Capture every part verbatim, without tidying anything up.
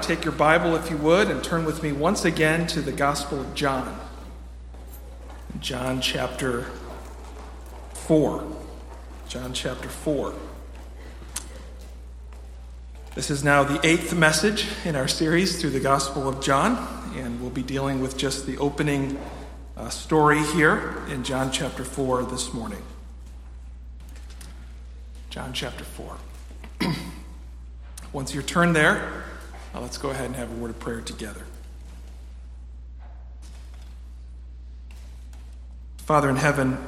take your Bible, if you would, and turn with me once again to the Gospel of John. John chapter four. John chapter four. This is now the eighth message in our series through the Gospel of John, and we'll be dealing with just the opening uh, story here in John chapter four this morning. John chapter four. Once you're turned there, uh, let's go ahead and have a word of prayer together. Father in heaven,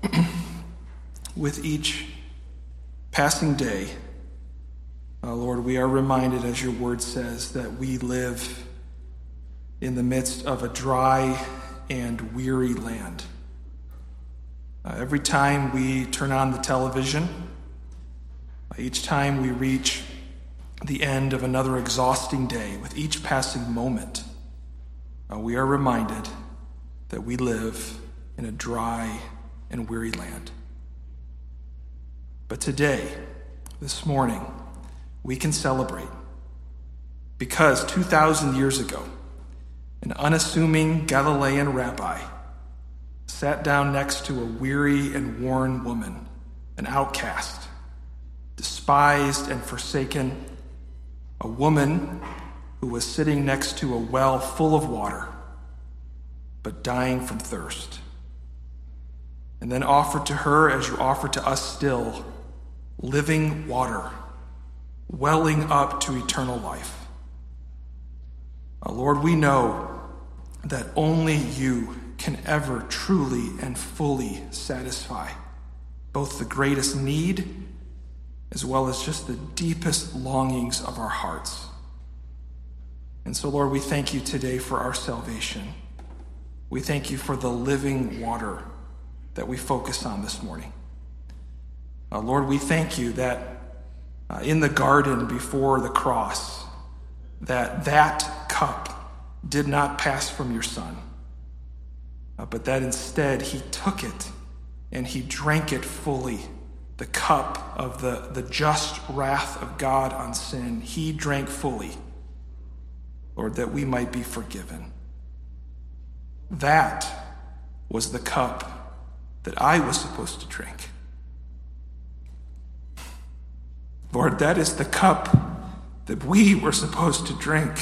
with each passing day, uh, Lord, we are reminded, as your word says, that we live in the midst of a dry and weary land. Uh, every time we turn on the television, each time we reach the end of another exhausting day, with each passing moment, uh, we are reminded that we live in a dry and weary land. But today, this morning, we can celebrate because two thousand years ago, an unassuming Galilean rabbi sat down next to a weary and worn woman, an outcast, despised and forsaken, a woman who was sitting next to a well full of water, but dying from thirst, and then offered to her, as you offer to us still, living water, welling up to eternal life. Uh, Lord, we know that only you can ever truly and fully satisfy both the greatest need as well as just the deepest longings of our hearts. And so, Lord, we thank you today for our salvation. We thank you for the living water that we focus on this morning. Uh, Lord, we thank you that uh, in the garden before the cross, that that cup did not pass from your Son, uh, but that instead he took it and he drank it fully. The cup of the, the just wrath of God on sin, he drank fully, Lord, that we might be forgiven. That was the cup that I was supposed to drink. Lord, that is the cup that we were supposed to drink.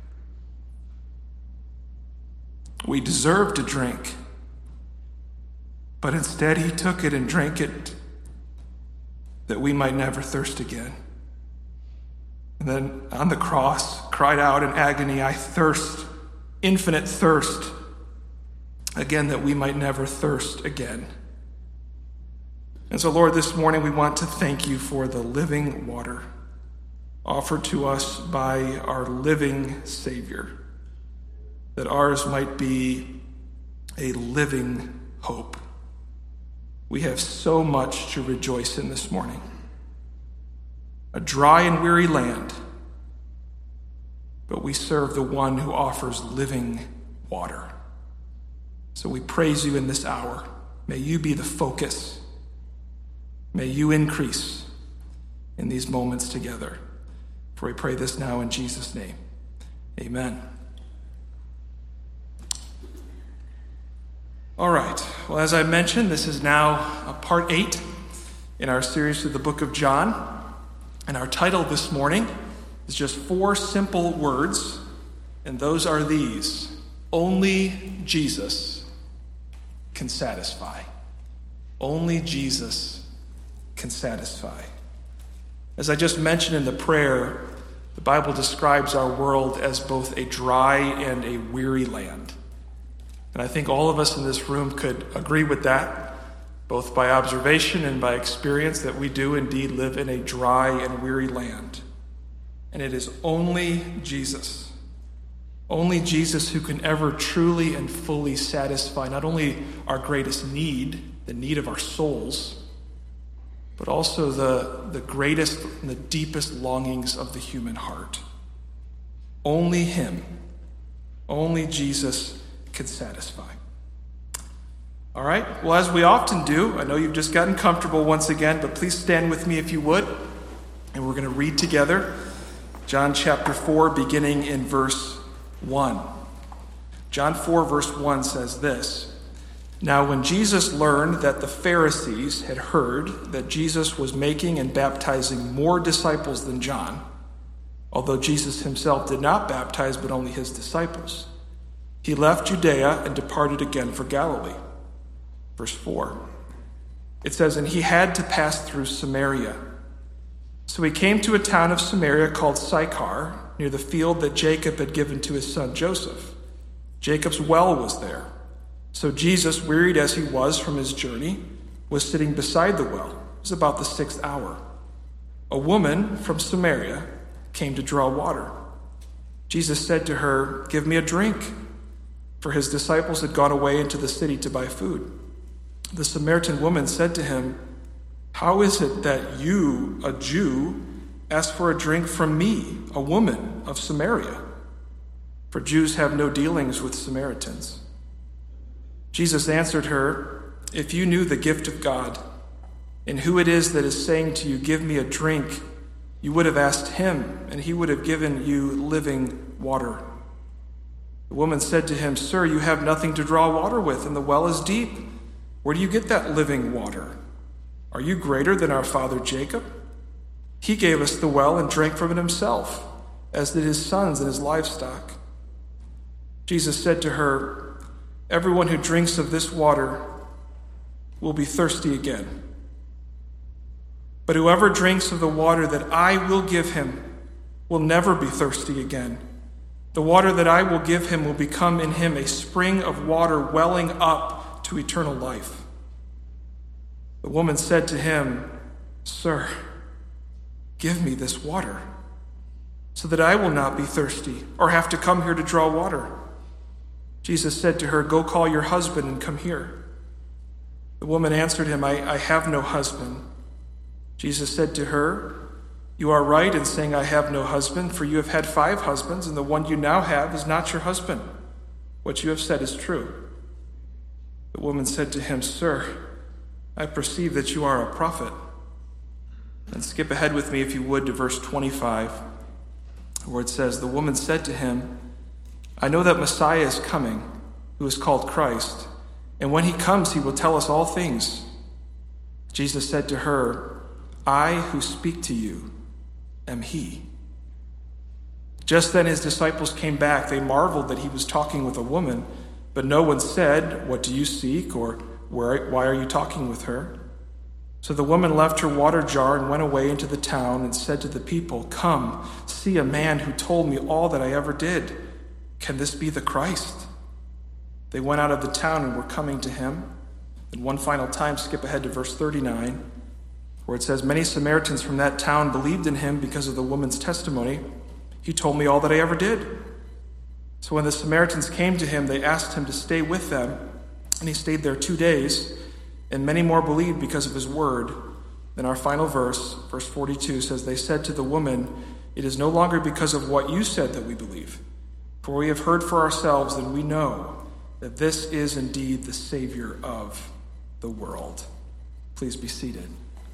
We deserved to drink, but instead he took it and drank it that we might never thirst again. And then on the cross, cried out in agony, I thirst, infinite thirst, again, that we might never thirst again. And so, Lord, this morning we want to thank you for the living water offered to us by our living Savior, that ours might be a living hope. We have so much to rejoice in this morning. A dry and weary land, but we serve the one who offers living water. So we praise you in this hour. May you be the focus. May you increase in these moments together. For we pray this now in Jesus' name. Amen. All right. Well, as I mentioned, this is now part eight in our series through the book of John. And our title this morning is just four simple words, and those are these: only Jesus can satisfy. Only Jesus can satisfy. As I just mentioned in the prayer, the Bible describes our world as both a dry and a weary land. And I think all of us in this room could agree with that, both by observation and by experience, that we do indeed live in a dry and weary land. And it is only Jesus, only Jesus who can ever truly and fully satisfy not only our greatest need, the need of our souls, but also the, the greatest and the deepest longings of the human heart. Only him, only Jesus can satisfy. All right, well, as we often do, I know you've just gotten comfortable once again, but please stand with me if you would, and we're going to read together John chapter four, beginning in verse one. John four, verse one says this: Now when Jesus learned that the Pharisees had heard that Jesus was making and baptizing more disciples than John, although Jesus himself did not baptize but only his disciples, he left Judea and departed again for Galilee. Verse four. It says, And he had to pass through Samaria. So he came to a town of Samaria called Sychar, near the field that Jacob had given to his son Joseph. Jacob's well was there. So Jesus, wearied as he was from his journey, was sitting beside the well. It was about the sixth hour. A woman from Samaria came to draw water. Jesus said to her, Give me a drink, for his disciples had gone away into the city to buy food. The Samaritan woman said to him, How is it that you, a Jew, ask for a drink from me, a woman of Samaria? For Jews have no dealings with Samaritans. Jesus answered her, If you knew the gift of God, and who it is that is saying to you, Give me a drink, you would have asked him, and he would have given you living water. The woman said to him, Sir, you have nothing to draw water with, and the well is deep. Where do you get that living water? Are you greater than our father Jacob? He gave us the well and drank from it himself, as did his sons and his livestock. Jesus said to her, Everyone who drinks of this water will be thirsty again. But whoever drinks of the water that I will give him will never be thirsty again. The water that I will give him will become in him a spring of water welling up to eternal life. The woman said to him, Sir, give me this water, so that I will not be thirsty or have to come here to draw water. Jesus said to her, Go call your husband and come here. The woman answered him, I, I have no husband. Jesus said to her, You are right in saying I have no husband, for you have had five husbands, and the one you now have is not your husband. What you have said is true. The woman said to him, Sir, I perceive that you are a prophet. And skip ahead with me, if you would, to verse twenty-five, where it says, The woman said to him, I know that Messiah is coming, who is called Christ, and when he comes, he will tell us all things. Jesus said to her, I who speak to you am he. Just then his disciples came back. They marveled that he was talking with a woman, but no one said, What do you seek? Or Where, why are you talking with her? So the woman left her water jar and went away into the town and said to the people, Come, see a man who told me all that I ever did. Can this be the Christ? They went out of the town and were coming to him. And one final time, skip ahead to verse thirty-nine, where it says, Many Samaritans from that town believed in him because of the woman's testimony. He told me all that I ever did. So when the Samaritans came to him, they asked him to stay with them, and he stayed there two days, and many more believed because of his word. Then our final verse, verse forty-two, says, They said to the woman, It is no longer because of what you said that we believe, for we have heard for ourselves, and we know that this is indeed the Savior of the world. Please be seated.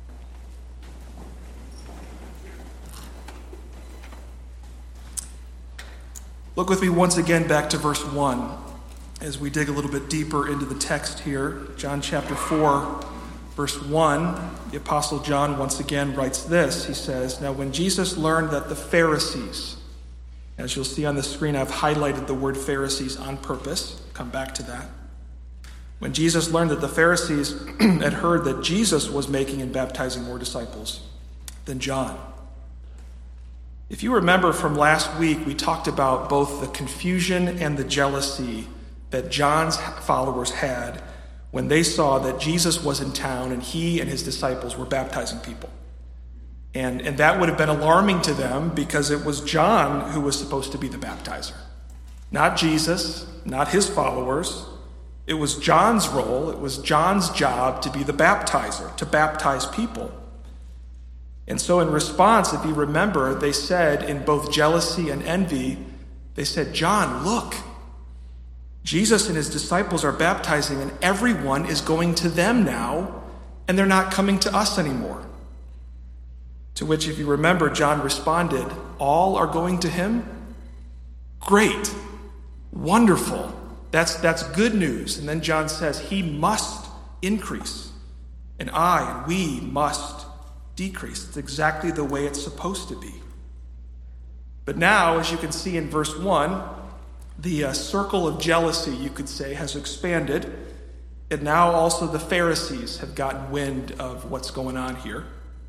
Look with me once again back to verse one as we dig a little bit deeper into the text here. John chapter four, verse one, the Apostle John once again writes this. He says, Now when Jesus learned that the Pharisees, as you'll see on the screen, I've highlighted the word Pharisees on purpose. Come back to that. When Jesus learned that the Pharisees had heard that Jesus was making and baptizing more disciples than John. If you remember from last week, we talked about both the confusion and the jealousy that John's followers had when they saw that Jesus was in town and he and his disciples were baptizing people. And, and that would have been alarming to them because it was John who was supposed to be the baptizer. Not Jesus, not his followers. It was John's role, it was John's job to be the baptizer, to baptize people. And so in response, if you remember, they said in both jealousy and envy, they said, John, look, Jesus and his disciples are baptizing and everyone is going to them now, and they're not coming to us anymore. To which, if you remember, John responded, all are going to him? Great. Wonderful. That's, that's good news. And then John says, he must increase, and I and we must decrease. It's exactly the way it's supposed to be. But now, as you can see in verse one, the uh, circle of jealousy, you could say, has expanded. And now also the Pharisees have gotten wind of what's going on here.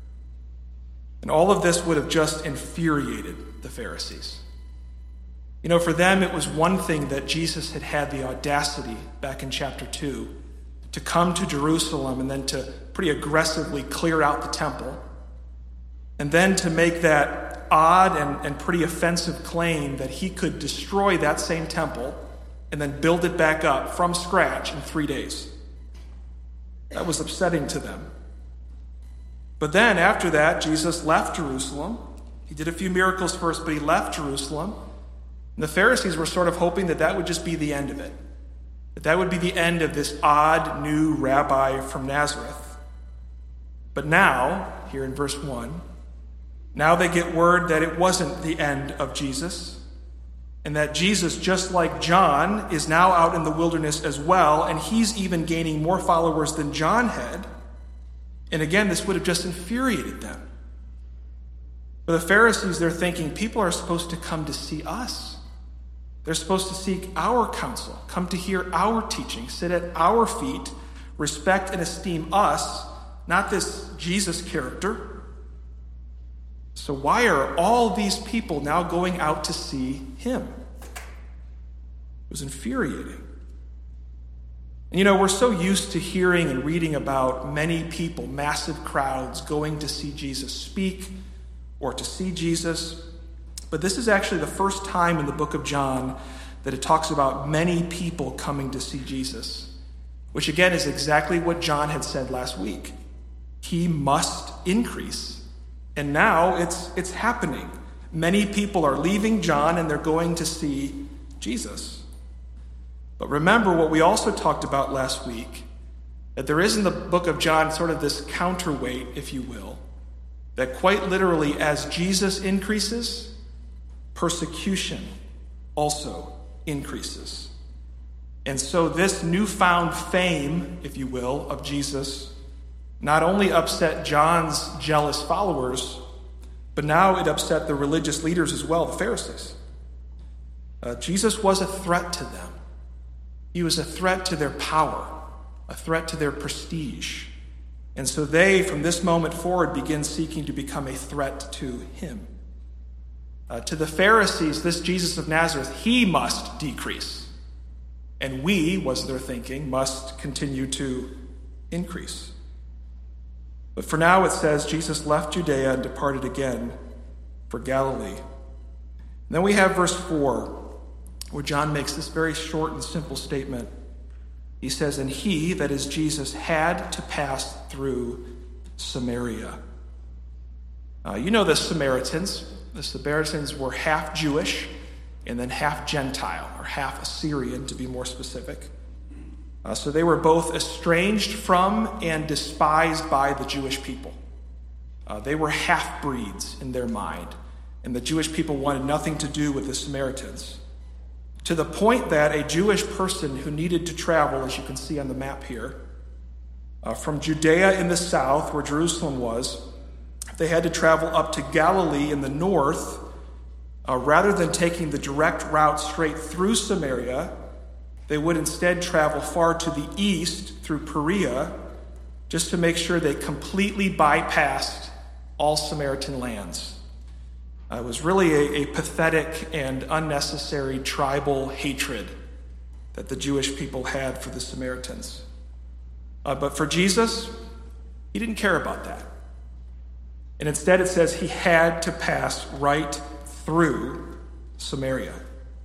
And all of this would have just infuriated the Pharisees. You know, for them, it was one thing that Jesus had had the audacity back in chapter two to come to Jerusalem and then to pretty aggressively clear out the temple, and then to make that odd and, and pretty offensive claim that he could destroy that same temple and then build it back up from scratch in three days. That was upsetting to them. But then after that, Jesus left Jerusalem. He did a few miracles first, but he left Jerusalem. And the Pharisees were sort of hoping that that would just be the end of it. That that would be the end of this odd new rabbi from Nazareth. But now, here in verse one, now they get word that it wasn't the end of Jesus, and that Jesus, just like John, is now out in the wilderness as well, and he's even gaining more followers than John had. And again, this would have just infuriated them. For the Pharisees, they're thinking, people are supposed to come to see us. They're supposed to seek our counsel, come to hear our teaching, sit at our feet, respect and esteem us, not this Jesus character. So why are all these people now going out to see him? It was infuriating. And you know, we're so used to hearing and reading about many people, massive crowds, going to see Jesus speak or to see Jesus. But this is actually the first time in the book of John that it talks about many people coming to see Jesus, which again is exactly what John had said last week. He must increase. And now it's it's happening. Many people are leaving John and they're going to see Jesus. But remember what we also talked about last week, that there is in the book of John sort of this counterweight, if you will, that quite literally as Jesus increases, persecution also increases. And so this newfound fame, if you will, of Jesus not only upset John's jealous followers, but now it upset the religious leaders as well, the Pharisees. Uh, Jesus was a threat to them. He was a threat to their power, a threat to their prestige. And so they, from this moment forward, begin seeking to become a threat to him. Uh, to the Pharisees, this Jesus of Nazareth, he must decrease. And we, was their thinking, must continue to increase. But for now it says Jesus left Judea and departed again for Galilee. And then we have verse four, where John makes this very short and simple statement. He says, and he, that is Jesus, had to pass through Samaria. Uh, you know the Samaritans. The Samaritans were half Jewish and then half Gentile, or half Assyrian to be more specific. Uh, so they were both estranged from and despised by the Jewish people. Uh, they were half-breeds in their mind, and the Jewish people wanted nothing to do with the Samaritans. To the point that a Jewish person who needed to travel, as you can see on the map here, uh, from Judea in the south, where Jerusalem was, they had to travel up to Galilee in the north, uh, rather than taking the direct route straight through Samaria, they would instead travel far to the east through Perea, just to make sure they completely bypassed all Samaritan lands. Uh, it was really a, a pathetic and unnecessary tribal hatred that the Jewish people had for the Samaritans. Uh, but for Jesus, he didn't care about that. And instead it says he had to pass right through Samaria.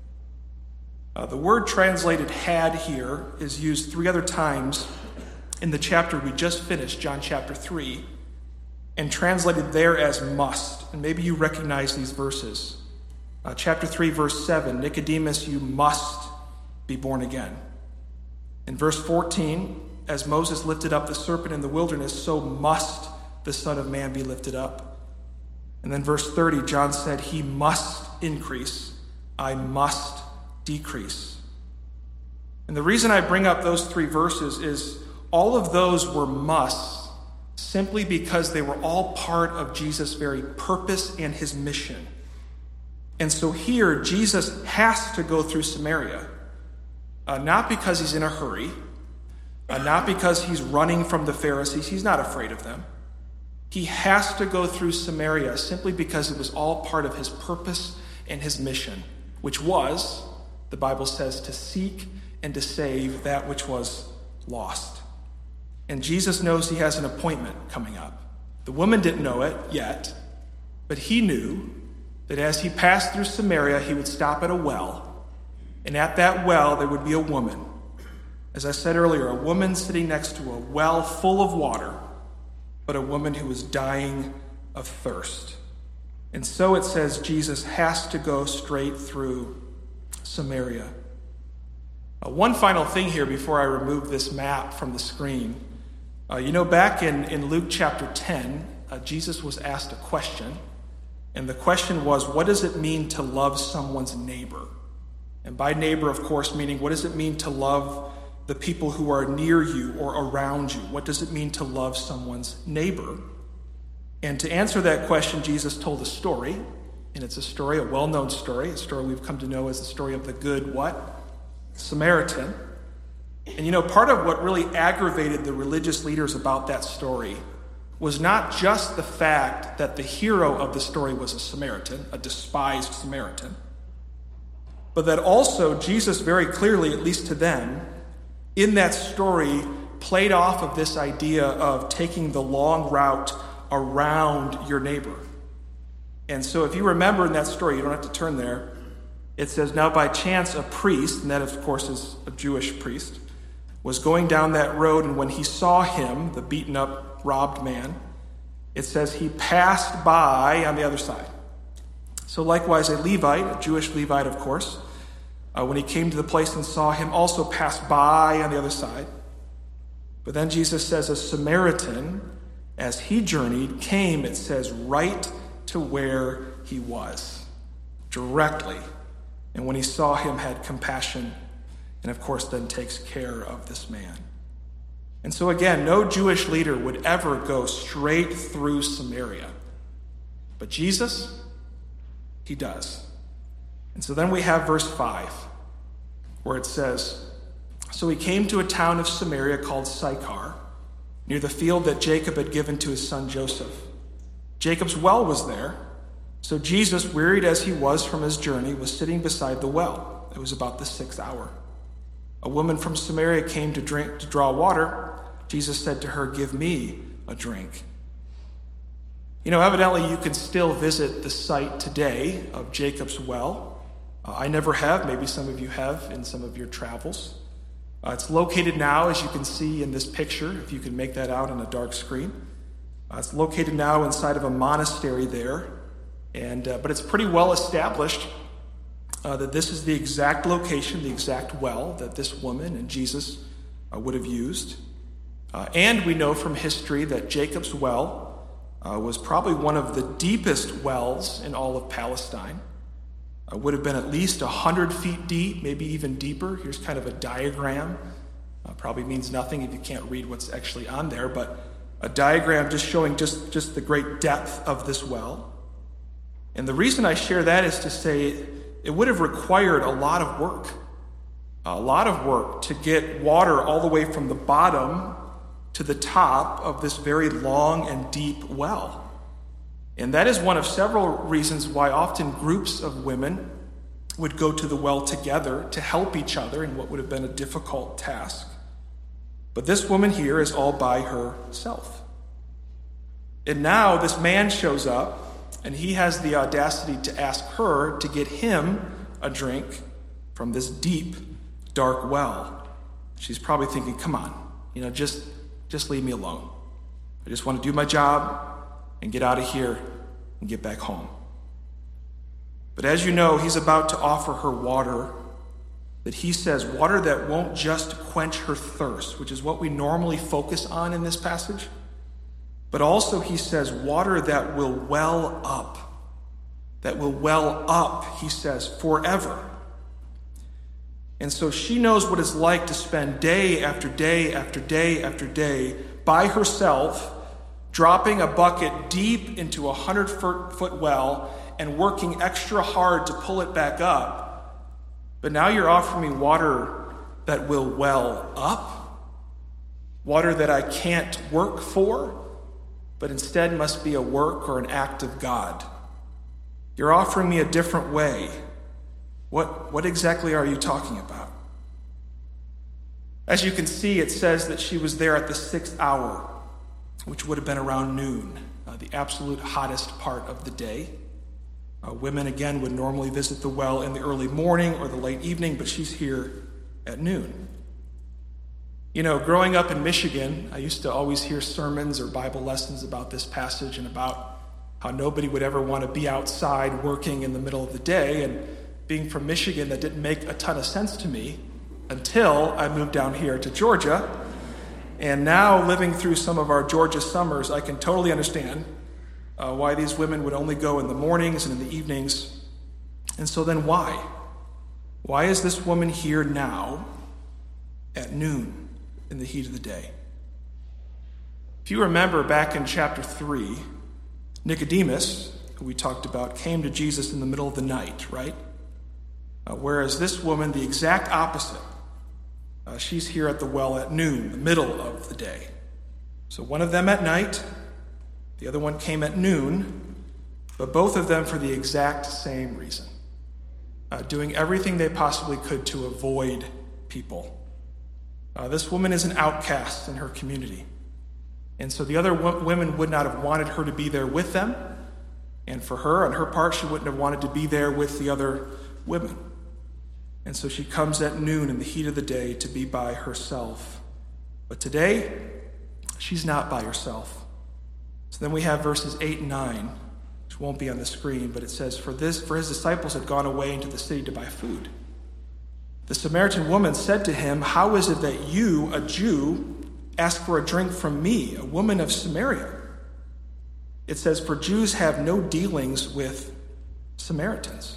Uh, the word translated had here is used three other times in the chapter we just finished, John chapter three, and translated there as must. And maybe you recognize these verses. Uh, chapter three, verse seven, Nicodemus, you must be born again. In verse fourteen, as Moses lifted up the serpent in the wilderness, so must the Son of Man be lifted up, And then verse thirty, John said, he must increase, I must decrease. And the reason I bring up those three verses is all of those were musts simply because they were all part of Jesus' very purpose and his mission. And so here, Jesus has to go through Samaria, uh, not because he's in a hurry, uh, not because he's running from the Pharisees. He's not afraid of them. He has to go through Samaria simply because it was all part of his purpose and his mission, which was, the Bible says, to seek and to save that which was lost. And Jesus knows he has an appointment coming up. The woman didn't know it yet, but he knew that as he passed through Samaria, he would stop at a well. And at that well, there would be a woman. As I said earlier, a woman sitting next to a well full of water, but a woman who was dying of thirst. And so it says Jesus has to go straight through Samaria. Uh, one final thing here before I remove this map from the screen. Uh, you know, back in, in Luke chapter ten, uh, Jesus was asked a question. And the question was, what does it mean to love someone's neighbor? And by neighbor, of course, meaning what does it mean to love the people who are near you or around you? What does it mean to love someone's neighbor? And to answer that question, Jesus told a story. And it's a story, a well-known story, a story we've come to know as the story of the good what? Samaritan. And you know, part of what really aggravated the religious leaders about that story was not just the fact that the hero of the story was a Samaritan, a despised Samaritan, but that also Jesus very clearly, at least to them, in that story played off of this idea of taking the long route around your neighbor. And so if you remember in that story, you don't have to turn there, it says, now by chance a priest, and that of course is a Jewish priest, was going down that road, and when he saw him, the beaten up, robbed man, it says he passed by on the other side. So likewise, a Levite, a Jewish Levite, of course, uh, when he came to the place and saw him, also passed by on the other side. But then Jesus says a Samaritan, as he journeyed, came, it says, right to where he was, directly. And when he saw him, had compassion, and of course then takes care of this man. And so again, no Jewish leader would ever go straight through Samaria. But Jesus, he does. And so then we have verse five, where it says, so he came to a town of Samaria called Sychar, near the field that Jacob had given to his son Joseph. Jacob's well was there, so Jesus, wearied as he was from his journey, was sitting beside the well. It was about the sixth hour. A woman from Samaria came to drink to draw water. Jesus said to her, give me a drink. You know, evidently you can still visit the site today of Jacob's well. Uh, I never have. Maybe some of you have in some of your travels. Uh, it's located now, as you can see in this picture, if you can make that out on a dark screen. Uh, it's located now inside of a monastery there, and uh, but it's pretty well established uh, that this is the exact location, the exact well that this woman and Jesus uh, would have used. Uh, and we know from history that Jacob's well uh, was probably one of the deepest wells in all of Palestine. Uh, would have been at least one hundred feet deep, maybe even deeper. Here's kind of a diagram. Uh, probably means nothing if you can't read what's actually on there, but a diagram just showing just, just the great depth of this well. And the reason I share that is to say it would have required a lot of work, a lot of work to get water all the way from the bottom to the top of this very long and deep well. And that is one of several reasons why often groups of women would go to the well together to help each other in what would have been a difficult task. But this woman here is all by herself. And now this man shows up, and he has the audacity to ask her to get him a drink from this deep, dark well. She's probably thinking, come on, you know, just, just leave me alone. I just want to do my job and get out of here and get back home. But as you know, he's about to offer her water that he says, water that won't just quench her thirst, which is what we normally focus on in this passage. but also he says water that will well up, that will well up, he says, forever. And so she knows what it's like to spend day after day after day after day by herself, dropping a bucket deep into a hundred-foot well and working extra hard to pull it back up. But now you're offering me water that will well up, water that I can't work for, but instead must be a work or an act of God. You're offering me a different way. What, what exactly are you talking about? As you can see, it says that she was there at the sixth hour, which would have been around noon, uh, the absolute hottest part of the day. Uh, women, again, would normally visit the well in the early morning or the late evening, but she's here at noon. You know, growing up in Michigan, I used to always hear sermons or Bible lessons about this passage and about how nobody would ever want to be outside working in the middle of the day. And being from Michigan, that didn't make a ton of sense to me until I moved down here to Georgia. And now, living through some of our Georgia summers, I can totally understand uh, why these women would only go in the mornings and in the evenings. And so then why? Why is this woman here now at noon in the heat of the day? If you remember back in chapter three, Nicodemus, who we talked about, came to Jesus in the middle of the night, right? Uh, whereas this woman, the exact opposite. Uh, she's here at the well at noon, the middle of the day. So one of them at night, the other one came at noon, but both of them for the exact same reason. Uh, doing everything they possibly could to avoid people. Uh, this woman is an outcast in her community. And so the other w- women would not have wanted her to be there with them. And for her, on her part, she wouldn't have wanted to be there with the other women. And so she comes at noon in the heat of the day to be by herself. But today, she's not by herself. So then we have verses eight and nine, which won't be on the screen, but it says, For this, for his disciples had gone away into the city to buy food. The Samaritan woman said to him, How is it that you, a Jew, ask for a drink from me, a woman of Samaria? It says, For Jews have no dealings with Samaritans.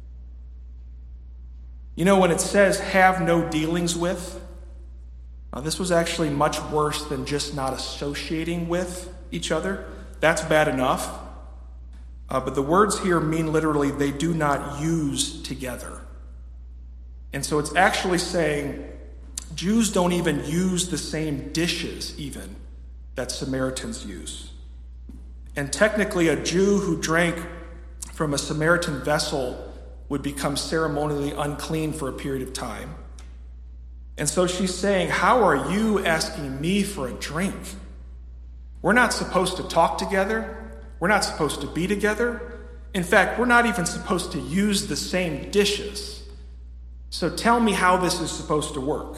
You know, when it says have no dealings with, uh, this was actually much worse than just not associating with each other. That's bad enough. Uh, but the words here mean literally they do not use together. And so it's actually saying Jews don't even use the same dishes even that Samaritans use. And technically a Jew who drank from a Samaritan vessel would become ceremonially unclean for a period of time. And so she's saying, how are you asking me for a drink? We're not supposed to talk together. We're not supposed to be together. In fact, we're not even supposed to use the same dishes. So tell me how this is supposed to work.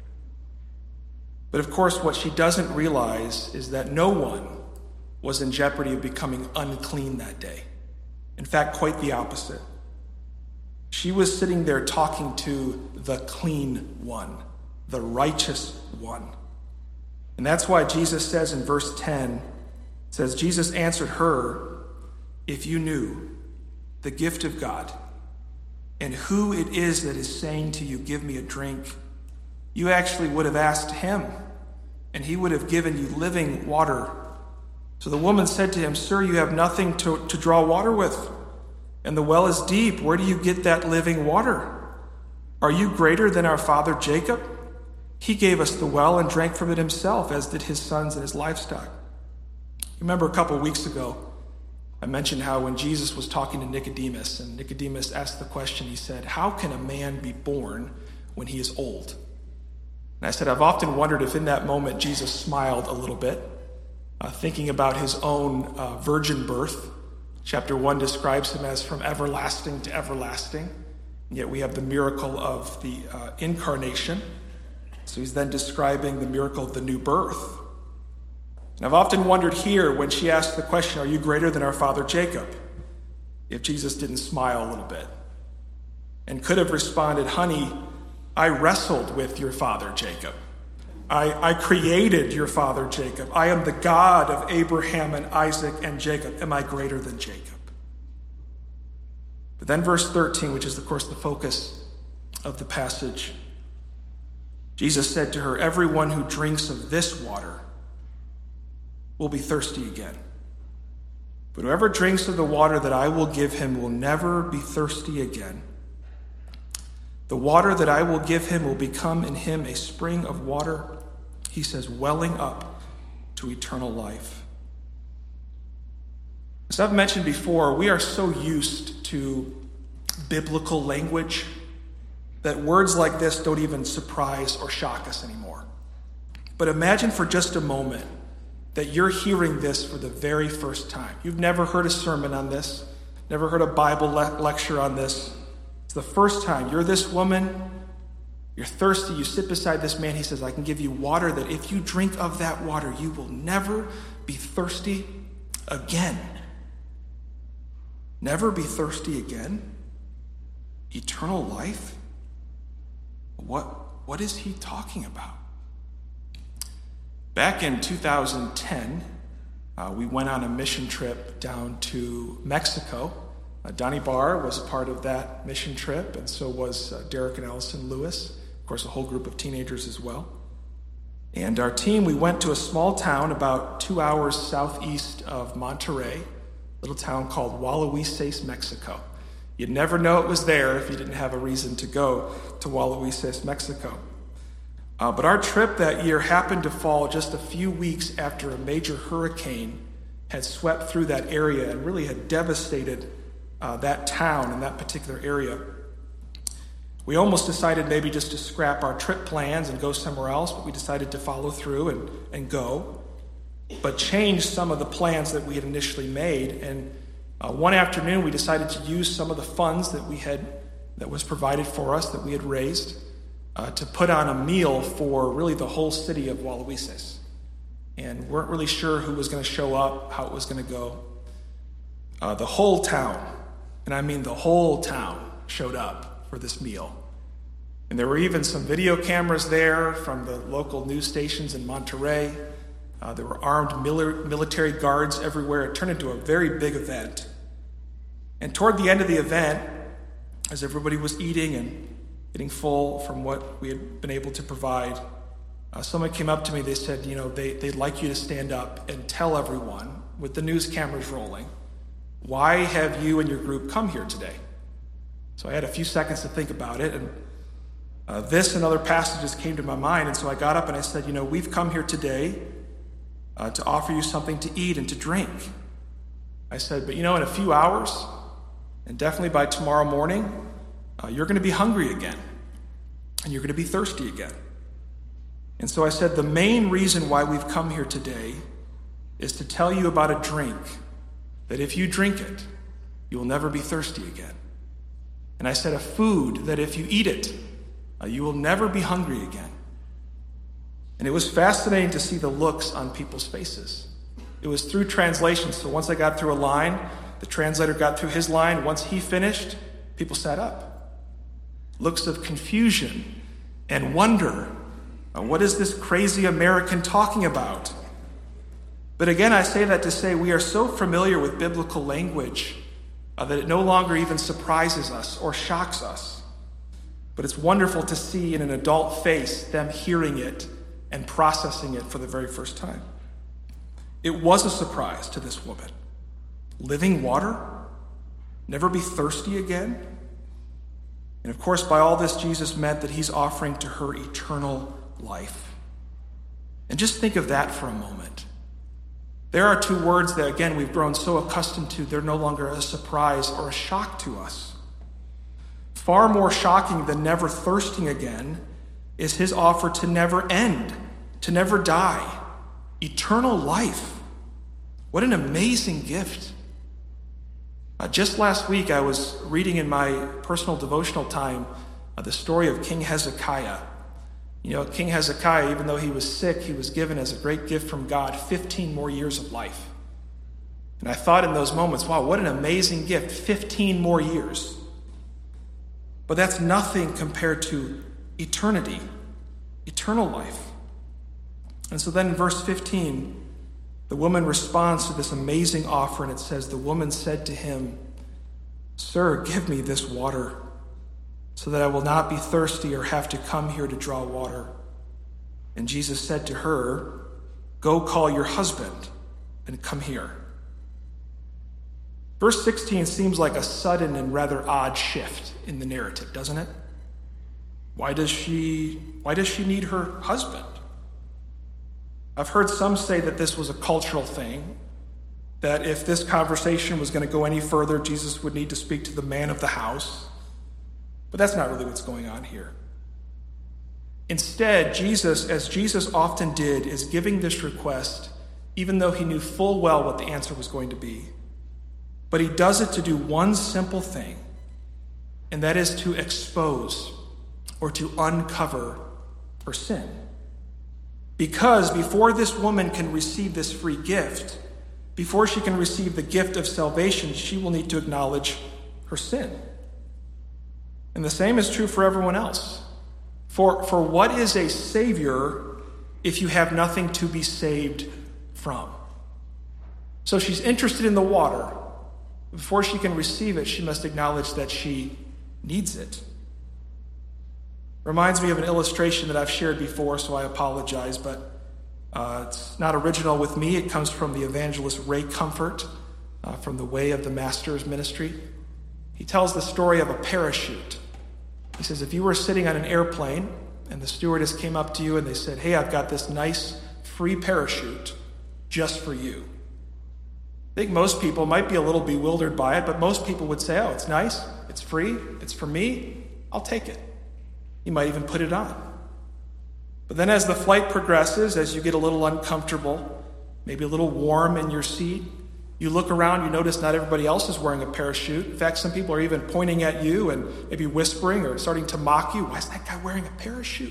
But of course, what she doesn't realize is that no one was in jeopardy of becoming unclean that day. In fact, quite the opposite. She was sitting there talking to the clean one, the righteous one. And that's why Jesus says in verse ten, it says, Jesus answered her, If you knew the gift of God and who it is that is saying to you, give me a drink, you actually would have asked him, and he would have given you living water. So the woman said to him, Sir, you have nothing to, to draw water with, and the well is deep. Where do you get that living water? Are you greater than our father Jacob? He gave us the well and drank from it himself, as did his sons and his livestock. Remember a couple weeks ago, I mentioned how when Jesus was talking to Nicodemus, and Nicodemus asked the question, he said, how can a man be born when he is old? And I said, I've often wondered if in that moment Jesus smiled a little bit, uh, thinking about his own uh, virgin birth. Chapter one describes him as from everlasting to everlasting. And yet we have the miracle of the uh, incarnation. So he's then describing the miracle of the new birth. And I've often wondered here when she asked the question, are you greater than our father Jacob? If Jesus didn't smile a little bit and could have responded, honey, I wrestled with your father Jacob. I, I created your father Jacob. I am the God of Abraham and Isaac and Jacob. Am I greater than Jacob? But then verse thirteen, which is of course the focus of the passage, Jesus said to her, everyone who drinks of this water will be thirsty again. But whoever drinks of the water that I will give him will never be thirsty again. The water that I will give him will become in him a spring of water, he says, welling up to eternal life. As I've mentioned before, we are so used to biblical language that words like this don't even surprise or shock us anymore. But imagine for just a moment that you're hearing this for the very first time. You've never heard a sermon on this, never heard a Bible le- lecture on this. It's the first time. You're this woman, you're thirsty, you sit beside this man, he says, I can give you water that if you drink of that water, you will never be thirsty again. Never be thirsty again? Eternal life? What, what is he talking about? Back in two thousand ten, uh, we went on a mission trip down to Mexico. Uh, Donnie Barr was a part of that mission trip, and so was uh, Derek and Allison Lewis. Of course, a whole group of teenagers as well. And our team, we went to a small town about two hours southeast of Monterrey, a little town called Hualahuises, Mexico. You'd never know it was there if you didn't have a reason to go to Hualahuises, Mexico. Uh, but our trip that year happened to fall just a few weeks after a major hurricane had swept through that area and really had devastated uh, that town and that particular area. We almost decided maybe just to scrap our trip plans and go somewhere else, but we decided to follow through and, and go, but changed some of the plans that we had initially made. And uh, one afternoon, we decided to use some of the funds that we had, that was provided for us, that we had raised, Uh, to put on a meal for really the whole city of Hualahuises. And weren't really sure who was going to show up, how it was going to go. Uh, the whole town, and I mean the whole town, showed up for this meal. And there were even some video cameras there from the local news stations in Monterrey. Uh, there were armed mil- military guards everywhere. It turned into a very big event. And toward the end of the event, as everybody was eating and getting full from what we had been able to provide, uh, someone came up to me. They said, you know, they, they'd like you to stand up and tell everyone, with the news cameras rolling, why have you and your group come here today? So I had a few seconds to think about it, and uh, this and other passages came to my mind, and so I got up and I said, you know, we've come here today uh, to offer you something to eat and to drink. I said, but you know, in a few hours, and definitely by tomorrow morning, Uh, you're going to be hungry again, and you're going to be thirsty again. And so I said, the main reason why we've come here today is to tell you about a drink that if you drink it, you will never be thirsty again. And I said, a food that if you eat it, uh, you will never be hungry again. And it was fascinating to see the looks on people's faces. It was through translation, so once I got through a line, the translator got through his line. Once he finished, people sat up. Looks of confusion and wonder. What is this crazy American talking about? But again, I say that to say we are so familiar with biblical language uh, that it no longer even surprises us or shocks us. But it's wonderful to see in an adult face them hearing it and processing it for the very first time. It was a surprise to this woman. Living water? Never be thirsty again? And of course, by all this, Jesus meant that he's offering to her eternal life. And just think of that for a moment. There are two words that, again, we've grown so accustomed to, they're no longer a surprise or a shock to us. Far more shocking than never thirsting again is his offer to never end, to never die, eternal life. What an amazing gift. Uh, just last week, I was reading in my personal devotional time uh, the story of King Hezekiah. You know, King Hezekiah, even though he was sick, he was given as a great gift from God fifteen more years of life. And I thought in those moments, wow, what an amazing gift, fifteen more years. But that's nothing compared to eternity, eternal life. And so then in verse fifteen, the woman responds to this amazing offer, and it says, the woman said to him, "Sir, give me this water, so that I will not be thirsty or have to come here to draw water." And Jesus said to her, "Go call your husband and come here." Verse sixteen seems like a sudden and rather odd shift in the narrative, doesn't it? Why does she, why does she need her husband? I've heard some say that this was a cultural thing, that if this conversation was going to go any further, Jesus would need to speak to the man of the house. But that's not really what's going on here. Instead, Jesus, as Jesus often did, is giving this request, even though he knew full well what the answer was going to be. But he does it to do one simple thing, and that is to expose or to uncover her sin. Because before this woman can receive this free gift, before she can receive the gift of salvation, she will need to acknowledge her sin. And the same is true for everyone else. For, for what is a savior if you have nothing to be saved from? So she's interested in the water. Before she can receive it, she must acknowledge that she needs it. Reminds me of an illustration that I've shared before, so I apologize, but uh, it's not original with me. It comes from the evangelist Ray Comfort uh, from the Way of the Master's ministry. He tells the story of a parachute. He says, if you were sitting on an airplane and the stewardess came up to you and they said, "Hey, I've got this nice free parachute just for you." I think most people might be a little bewildered by it, but most people would say, "Oh, it's nice, it's free, it's for me, I'll take it." You might even put it on. But then as the flight progresses, as you get a little uncomfortable, maybe a little warm in your seat, you look around, you notice not everybody else is wearing a parachute. In fact, some people are even pointing at you and maybe whispering or starting to mock you. "Why is that guy wearing a parachute?"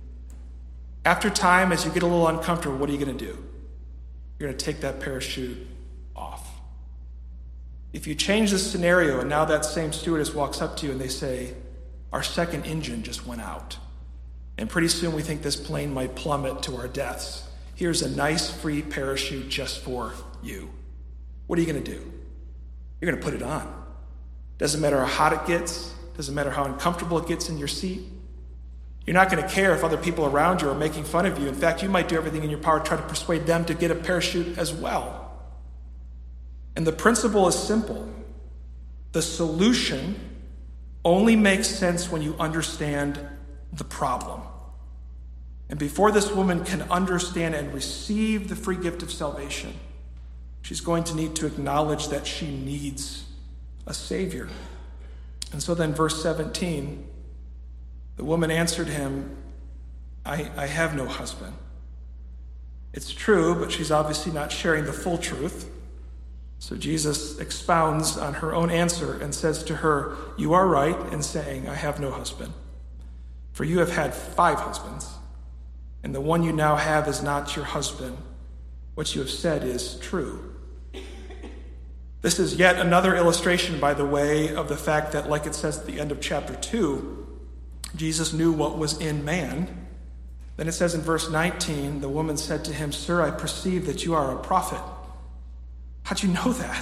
After time, as you get a little uncomfortable, what are you going to do? You're going to take that parachute off. If you change the scenario and now that same stewardess walks up to you and they say, "Our second engine just went out, and pretty soon we think this plane might plummet to our deaths. Here's a nice free parachute just for you." What are you going to do? You're going to put it on. Doesn't matter how hot it gets. Doesn't matter how uncomfortable it gets in your seat. You're not going to care if other people around you are making fun of you. In fact, you might do everything in your power to try to persuade them to get a parachute as well. And the principle is simple. The solution only makes sense when you understand the problem. And before this woman can understand and receive the free gift of salvation, she's going to need to acknowledge that she needs a Savior. And so then verse seventeen, the woman answered him, I, I have no husband. It's true, but she's obviously not sharing the full truth. So Jesus expounds on her own answer and says to her, "You are right in saying, I have no husband. For you have had five husbands, and the one you now have is not your husband. What you have said is true." This is yet another illustration, by the way, of the fact that, like it says at the end of chapter two, Jesus knew what was in man. Then it says in verse nineteen, the woman said to him, "Sir, I perceive that you are a prophet." How'd you know that?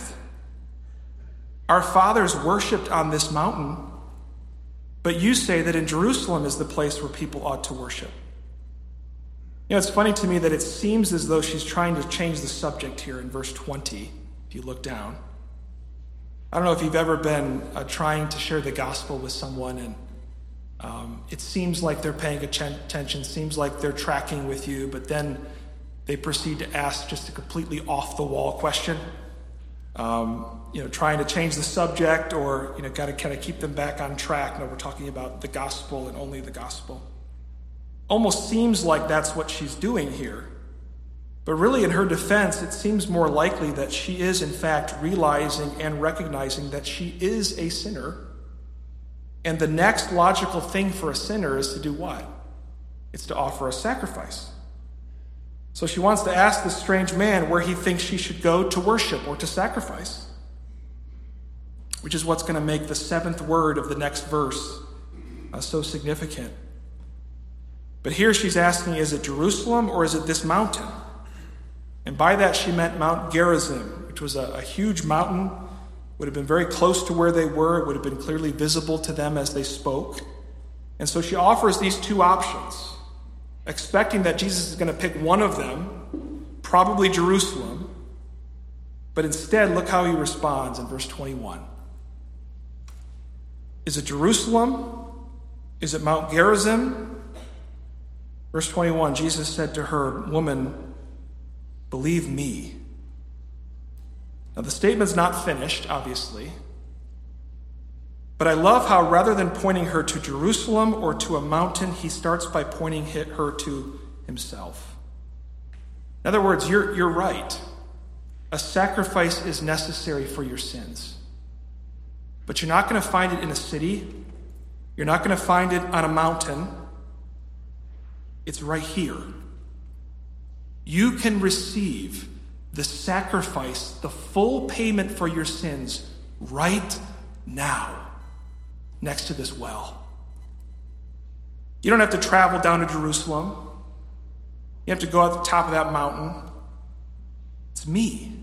Our fathers worshipped on this mountain, but you say that in Jerusalem is the place where people ought to worship. You know, it's funny to me that it seems as though she's trying to change the subject here in verse twenty, if you look down. I don't know if you've ever been uh, trying to share the gospel with someone and um, it seems like they're paying attention, seems like they're tracking with you, but then they proceed to ask just a completely off-the-wall question, um, you know, trying to change the subject or, you know, got to kind of keep them back on track. No, we're talking about the gospel and only the gospel. Almost seems like that's what she's doing here. But really, in her defense, it seems more likely that she is, in fact, realizing and recognizing that she is a sinner. And the next logical thing for a sinner is to do what? It's to offer a sacrifice. So she wants to ask this strange man where he thinks she should go to worship or to sacrifice, which is what's going to make the seventh word of the next verse uh, so significant. But here she's asking, is it Jerusalem or is it this mountain? And by that she meant Mount Gerizim, which was a, a huge mountain, would have been very close to where they were. It would have been clearly visible to them as they spoke. And so she offers these two options, expecting that Jesus is going to pick one of them, probably Jerusalem. But instead, look how he responds in verse twenty-one. Is it Jerusalem? Is it Mount Gerizim? Verse twenty-one, Jesus said to her, "Woman, believe me." Now the statement's not finished, obviously. But I love how rather than pointing her to Jerusalem or to a mountain, he starts by pointing her to himself. In other words, you're, you're right. A sacrifice is necessary for your sins. But you're not going to find it in a city. You're not going to find it on a mountain. It's right here. You can receive the sacrifice, the full payment for your sins right now next to this well. You don't have to travel down to Jerusalem. You have to go at the top of that mountain. It's me.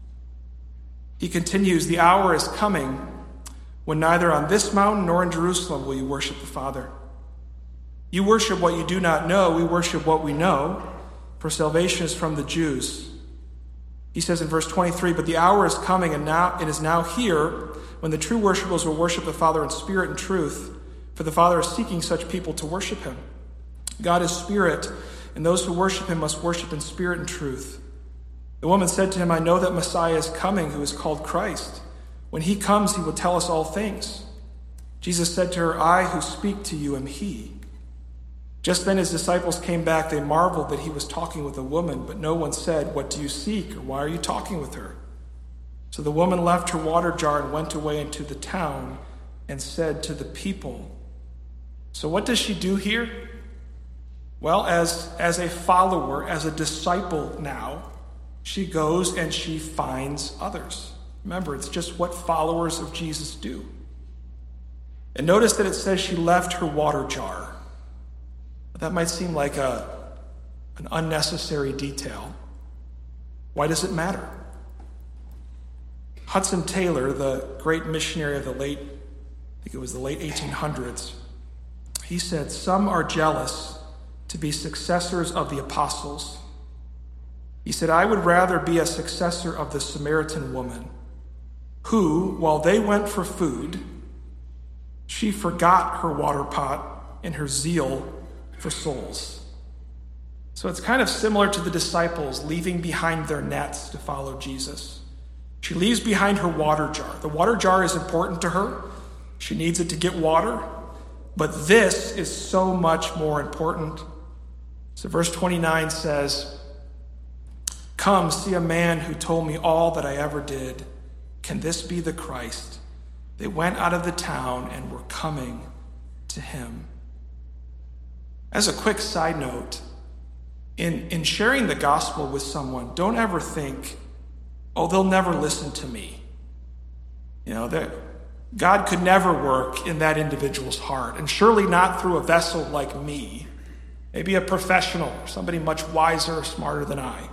He continues, the hour is coming when neither on this mountain nor in Jerusalem will you worship the Father. You worship what you do not know. We worship what we know, for salvation is from the Jews. He says in verse twenty-three, but the hour is coming and now it is now here when the true worshipers will worship the Father in spirit and truth, for the Father is seeking such people to worship him. God is spirit, and those who worship him must worship in spirit and truth. The woman said to him, I know that Messiah is coming, who is called Christ. When he comes, he will tell us all things. Jesus said to her, I who speak to you am he. Just then his disciples came back. They marveled that he was talking with a woman, but no one said, what do you seek, or why are you talking with her? So the woman left her water jar and went away into the town and said to the people. So what does she do here? Well, as, as a follower, as a disciple now, she goes and she finds others. Remember, it's just what followers of Jesus do. And notice that it says she left her water jar. That might seem like a, an unnecessary detail. Why does it matter? Hudson Taylor, the great missionary of the late, I think it was the late eighteen hundreds, he said, some are jealous to be successors of the apostles. He said, I would rather be a successor of the Samaritan woman, who, while they went for food, she forgot her water pot in her zeal for souls. So it's kind of similar to the disciples leaving behind their nets to follow Jesus. She leaves behind her water jar. The water jar is important to her. She needs it to get water. But this is so much more important. So verse twenty-nine says, come, see a man who told me all that I ever did. Can this be the Christ? They went out of the town and were coming to him. As a quick side note, in, in sharing the gospel with someone, don't ever think, oh, they'll never listen to me. You know, that God could never work in that individual's heart, and surely not through a vessel like me, maybe a professional or somebody much wiser or smarter than I.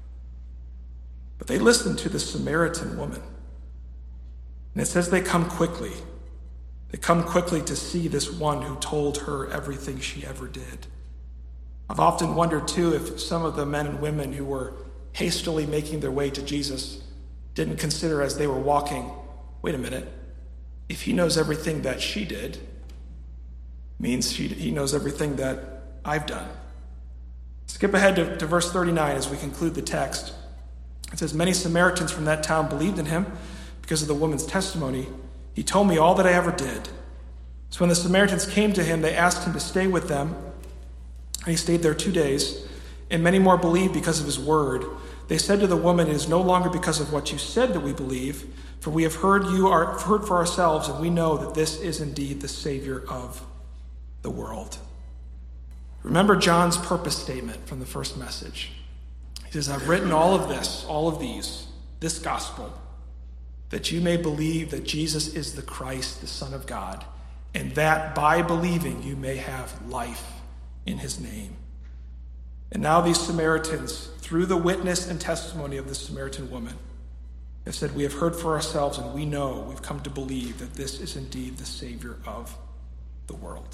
But they listened to the Samaritan woman. And it says they come quickly. They come quickly to see this one who told her everything she ever did. I've often wondered, too, if some of the men and women who were hastily making their way to Jesus didn't consider as they were walking, wait a minute, if he knows everything that she did, means she, he knows everything that I've done. Skip ahead to, to verse thirty-nine as we conclude the text. It says, many Samaritans from that town believed in him because of the woman's testimony. He told me all that I ever did. So when the Samaritans came to him, they asked him to stay with them. And he stayed there two days. And many more believed because of his word. They said to the woman, it is no longer because of what you said that we believe, for we have heard you are heard for ourselves, and we know that this is indeed the Savior of the world. Remember John's purpose statement from the first message. He says, I've written all of this, all of these, this gospel, that you may believe that Jesus is the Christ, the Son of God, and that by believing you may have life in his name. And now these Samaritans, through the witness and testimony of the Samaritan woman, have said, we have heard for ourselves and we know, we've come to believe that this is indeed the Savior of the world.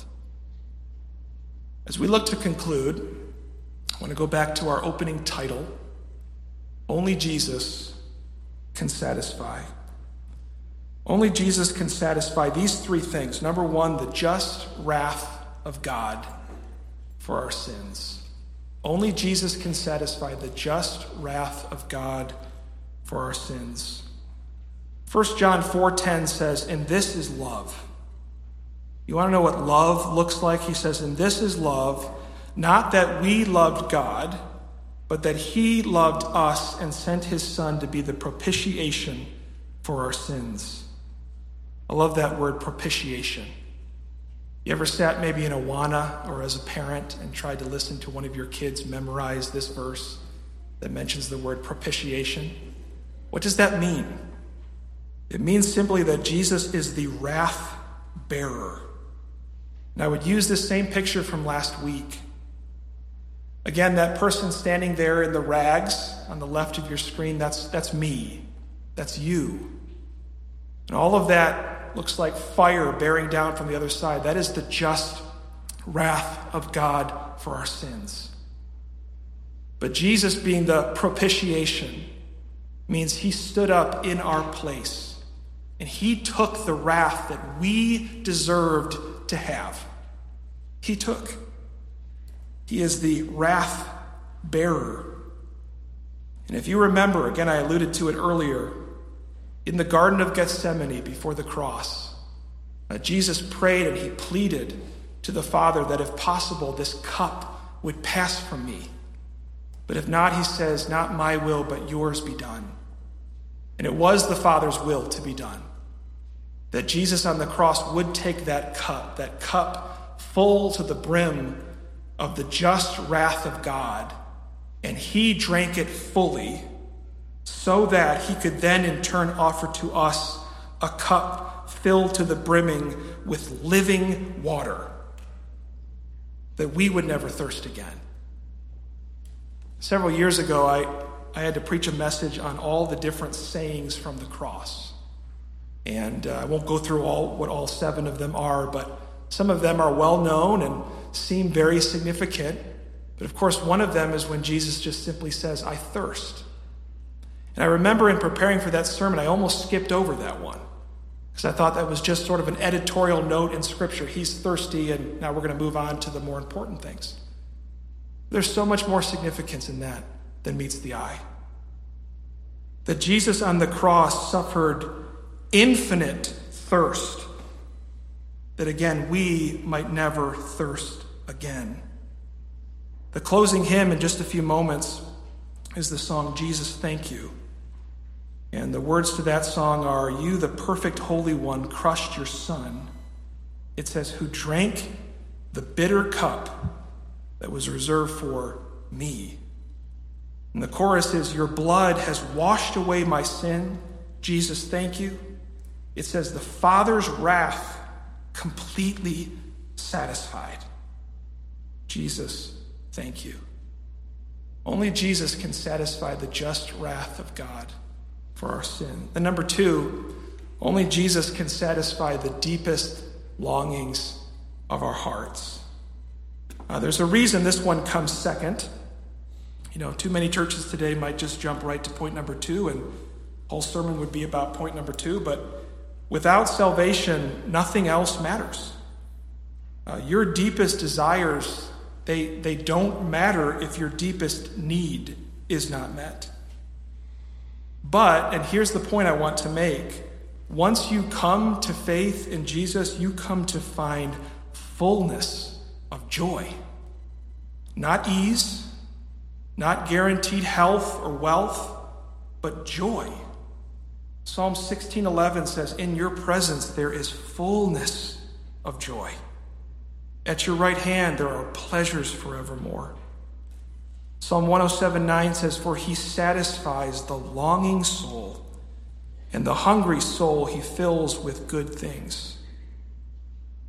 As we look to conclude, I want to go back to our opening title, Only Jesus Can Satisfy. Only Jesus can satisfy these three things. Number one, the just wrath of God for our sins. Only Jesus can satisfy the just wrath of God for our sins. First John four ten says, and this is love. You want to know what love looks like? He says, and this is love, not that we loved God, but that he loved us and sent his Son to be the propitiation for our sins. I love that word, propitiation. You ever sat maybe in Awana or as a parent and tried to listen to one of your kids memorize this verse that mentions the word propitiation? What does that mean? It means simply that Jesus is the wrath bearer. And I would use this same picture from last week. Again, that person standing there in the rags on the left of your screen, that's, that's me. That's you. And all of that looks like fire bearing down from the other side. That is the just wrath of God for our sins. But Jesus being the propitiation means he stood up in our place and he took the wrath that we deserved to have. He took. He is the wrath bearer. And if you remember, again, I alluded to it earlier, in the Garden of Gethsemane before the cross, uh, Jesus prayed and he pleaded to the Father that if possible, this cup would pass from me. But if not, he says, not my will, but yours be done. And it was the Father's will to be done. That Jesus on the cross would take that cup, that cup full to the brim of the just wrath of God, and he drank it fully, so that he could then in turn offer to us a cup filled to the brimming with living water, that we would never thirst again. Several years ago, I, I had to preach a message on all the different sayings from the cross. And uh, I won't go through all what all seven of them are, but some of them are well known and seem very significant. But of course, one of them is when Jesus just simply says, I thirst. And I remember in preparing for that sermon, I almost skipped over that one because I thought that was just sort of an editorial note in Scripture. He's thirsty, and now we're going to move on to the more important things. There's so much more significance in that than meets the eye. That Jesus on the cross suffered infinite thirst, that again, we might never thirst again. The closing hymn in just a few moments is the song, Jesus, Thank You. And the words to that song are, you, the perfect Holy One, crushed your Son. It says, who drank the bitter cup that was reserved for me. And the chorus is, your blood has washed away my sin. Jesus, thank you. It says, the Father's wrath completely satisfied. Jesus, thank you. Only Jesus can satisfy the just wrath of God for our sin. And number two, only Jesus can satisfy the deepest longings of our hearts. Uh, there's a reason this one comes second. You know, too many churches today might just jump right to point number two, and the whole sermon would be about point number two, but without salvation, nothing else matters. Uh, your deepest desires, they, they don't matter if your deepest need is not met. But, and here's the point I want to make, once you come to faith in Jesus, you come to find fullness of joy. Not ease, not guaranteed health or wealth, but joy. Psalm sixteen eleven says, in your presence there is fullness of joy. At your right hand there are pleasures forevermore. Psalm one oh seven nine says, for he satisfies the longing soul, and the hungry soul he fills with good things.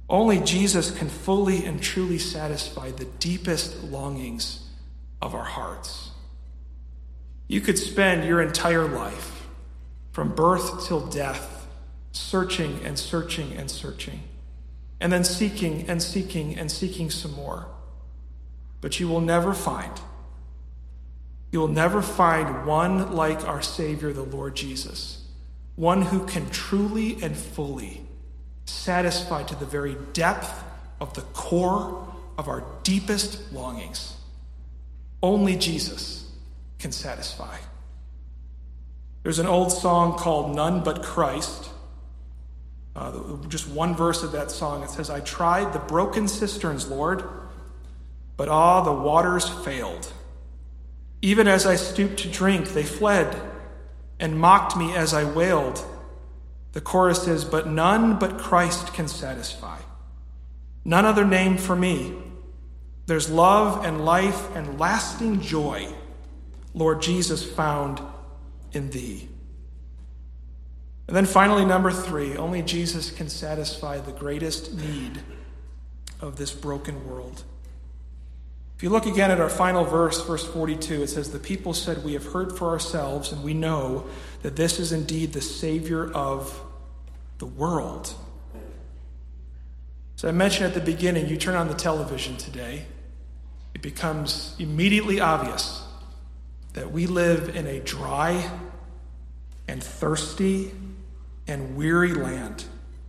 Only Jesus can fully and truly satisfy the deepest longings of our hearts. You could spend your entire life, from birth till death, searching and searching and searching, and then seeking and seeking and seeking some more. But you will never find, you will never find one like our Savior, the Lord Jesus, one who can truly and fully satisfy to the very depth of the core of our deepest longings. Only Jesus can satisfy. There's an old song called None But Christ. Uh, just one verse of that song, it says, I tried the broken cisterns, Lord, but ah, the waters failed. Even as I stooped to drink, they fled and mocked me as I wailed. The chorus is, but none but Christ can satisfy. None other name for me. There's love and life and lasting joy, Lord Jesus, found in thee. And then finally, number three, only Jesus can satisfy the greatest need of this broken world. If you look again at our final verse, verse forty-two, it says, the people said, we have heard for ourselves, and we know that this is indeed the Savior of the world. So I mentioned at the beginning, you turn on the television today, it becomes immediately obvious that we live in a dry and thirsty and weary land.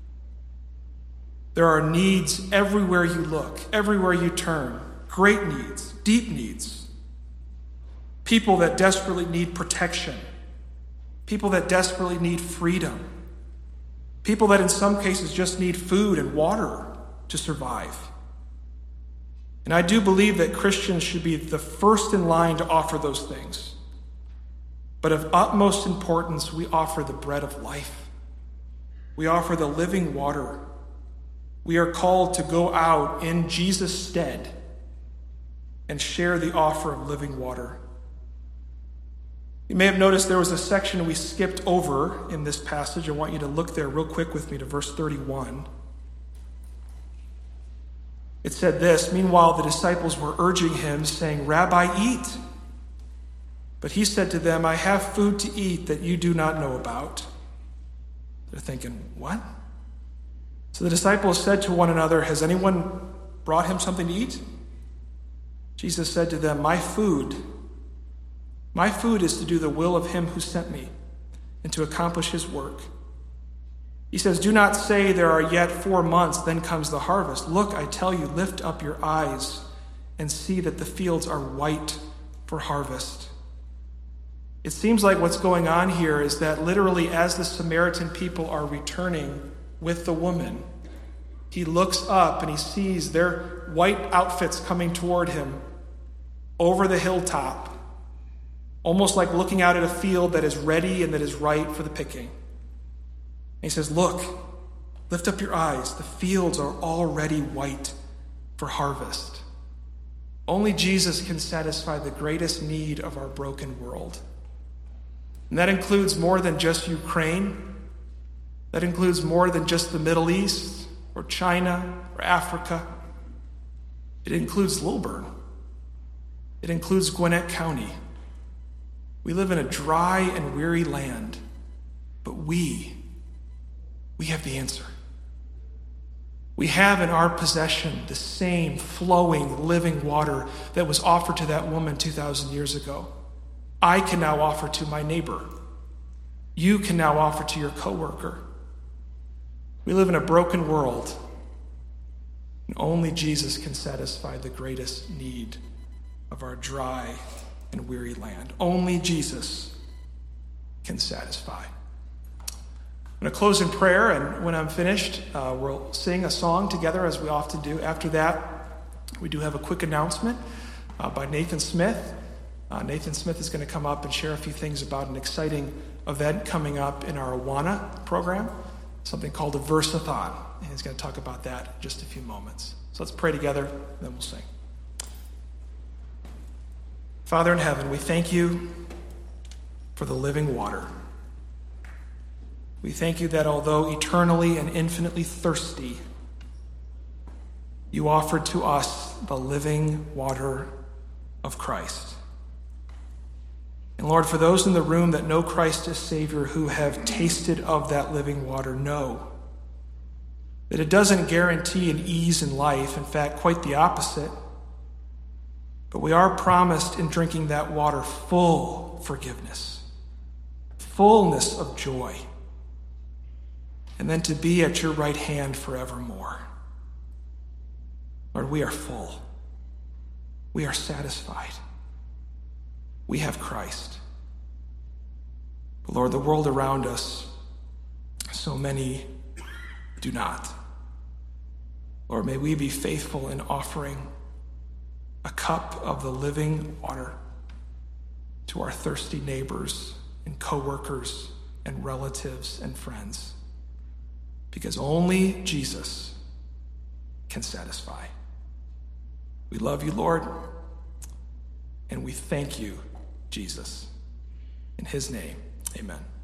There are needs everywhere you look, everywhere you turn. Great needs, deep needs. People that desperately need protection. People that desperately need freedom. People that in some cases just need food and water to survive. And I do believe that Christians should be the first in line to offer those things. But of utmost importance, we offer the bread of life. We offer the living water. We are called to go out in Jesus' stead and share the offer of living water. You may have noticed there was a section we skipped over in this passage. I want you to look there real quick with me to verse thirty-one. It said this, meanwhile the disciples were urging him, saying, Rabbi, eat. But he said to them, I have food to eat that you do not know about. They're thinking, what? So the disciples said to one another, has anyone brought him something to eat? Jesus said to them, my food, my food is to do the will of him who sent me and to accomplish his work. He says, do not say there are yet four months, then comes the harvest. Look, I tell you, lift up your eyes and see that the fields are white for harvest. It seems like what's going on here is that literally as the Samaritan people are returning with the woman, he looks up and he sees their white outfits coming toward him over the hilltop, almost like looking out at a field that is ready and that is ripe for the picking. And he says, look, lift up your eyes. The fields are already white for harvest. Only Jesus can satisfy the greatest need of our broken world. And that includes more than just Ukraine. That includes more than just the Middle East or China or Africa. It includes Lilburn. It includes Gwinnett County. We live in a dry and weary land, but we, we have the answer. We have in our possession the same flowing, living water that was offered to that woman two thousand years ago. I can now offer to my neighbor. You can now offer to your coworker. We live in a broken world, and only Jesus can satisfy the greatest need of our dry and weary land. Only Jesus can satisfy. I'm going to close in prayer, and when I'm finished, uh, we'll sing a song together as we often do. After that, we do have a quick announcement uh, by Nathan Smith. Uh, Nathan Smith is going to come up and share a few things about an exciting event coming up in our Awana program, something called a Versathon. And he's going to talk about that in just a few moments. So let's pray together, and then we'll sing. Father in heaven, we thank you for the living water. We thank you that although eternally and infinitely thirsty, you offered to us the living water of Christ. And Lord, for those in the room that know Christ as Savior, who have tasted of that living water, know that it doesn't guarantee an ease in life. In fact, quite the opposite. But we are promised in drinking that water full forgiveness, fullness of joy, and then to be at your right hand forevermore. Lord, we are full. We are satisfied. We have Christ. But Lord, the world around us, so many do not. Lord, may we be faithful in offering a cup of the living water to our thirsty neighbors and coworkers and relatives and friends, because only Jesus can satisfy. We love you, Lord, and we thank you, Jesus. In his name, amen.